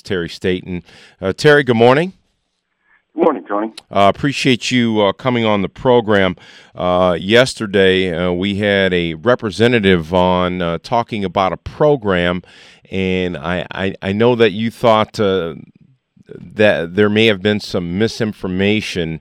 Terry Staton. Terry, good morning. Good morning, Tony. Appreciate you coming on the program. Yesterday, we had a representative on talking about a program, and I know that you thought that there may have been some misinformation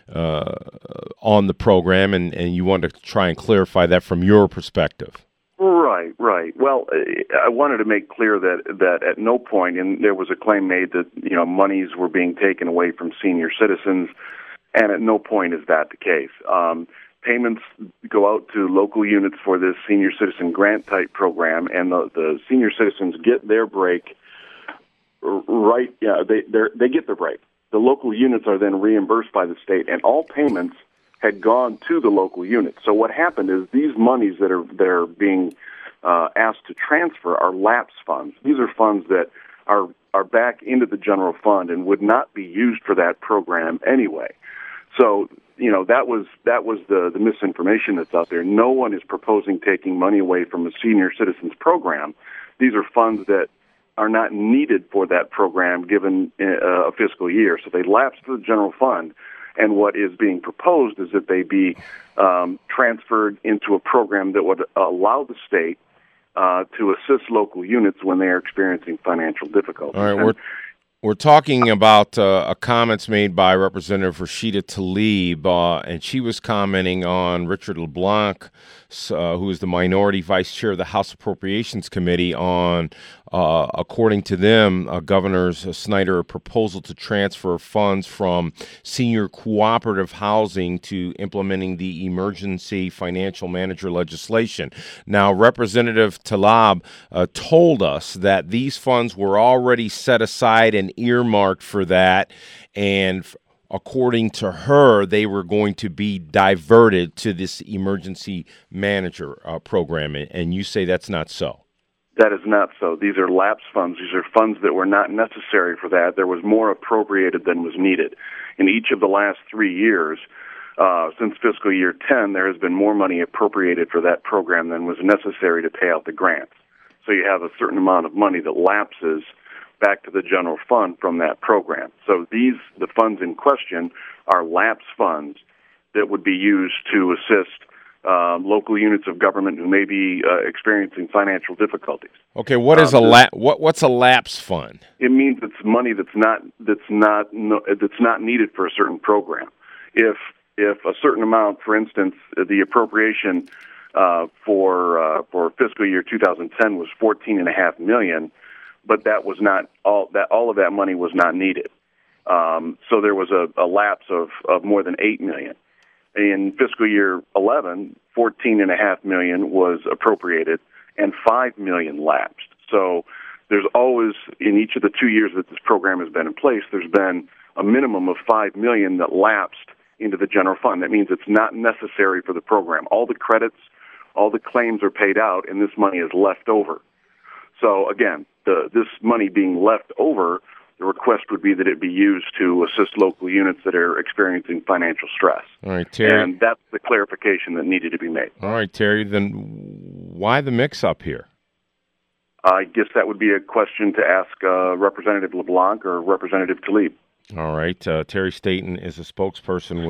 on the program, and you want to try and clarify that from your perspective. Right. Well, I wanted to make clear that at no point, and there was a claim made that monies were being taken away from senior citizens, and at no point is that the case. Payments go out to local units for this senior citizen grant type program, and the senior citizens get their break. Right? Yeah, they get their break. The local units are then reimbursed by the state, and all payments had gone to the local units. So what happened is these monies that are being asked to transfer are lapse funds. These are funds that are back into the general fund and would not be used for that program anyway. So that was the misinformation that's out there. No one is proposing taking money away from a senior citizens program. These are funds that are not needed for that program given a fiscal year. So they lapse to the general fund. And what is being proposed is that they be transferred into a program that would allow the state to assist local units when they are experiencing financial difficulties. All right, we're talking about comments made by Representative Rashida Tlaib, and she was commenting on Richard LeBlanc, who is the minority vice chair of the House Appropriations Committee, on, according to them, Governor Snyder, a proposal to transfer funds from senior cooperative housing to implementing the emergency financial manager legislation. Now, Representative Tlaib told us that these funds were already set aside and earmarked for that, and according to her, they were going to be diverted to this emergency manager program, and you say that's not so. That is not so. These are lapse funds. These are funds that were not necessary for that. There was more appropriated than was needed. In each of the last 3 years, since fiscal year 10, there has been more money appropriated for that program than was necessary to pay out the grants. So you have a certain amount of money that lapses back to the general fund from that program. So the funds in question are lapse funds that would be used to assist local units of government who may be experiencing financial difficulties. Okay, what's a lapse fund? It means it's money that's not needed for a certain program. If a certain amount, for instance, the appropriation for fiscal year 2010 was $14.5 million. But that was not all of that money was not needed. So there was a lapse of more than $8 million. In fiscal year 11, $14.5 million was appropriated and $5 million lapsed. So there's always, in each of the 2 years that this program has been in place, there's been a minimum of $5 million that lapsed into the general fund. That means it's not necessary for the program. All the credits, all the claims are paid out, and this money is left over. So again, this money being left over, the request would be that it be used to assist local units that are experiencing financial stress. All right, Terry. And that's the clarification that needed to be made. All right, Terry, then why the mix-up here? I guess that would be a question to ask Representative LeBlanc or Representative Tlaib. All right. Terry Staton is a spokesperson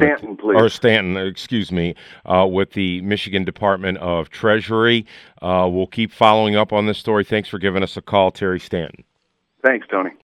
with the Michigan Department of Treasury. We'll keep following up on this story. Thanks for giving us a call, Terry Staton. Thanks, Tony.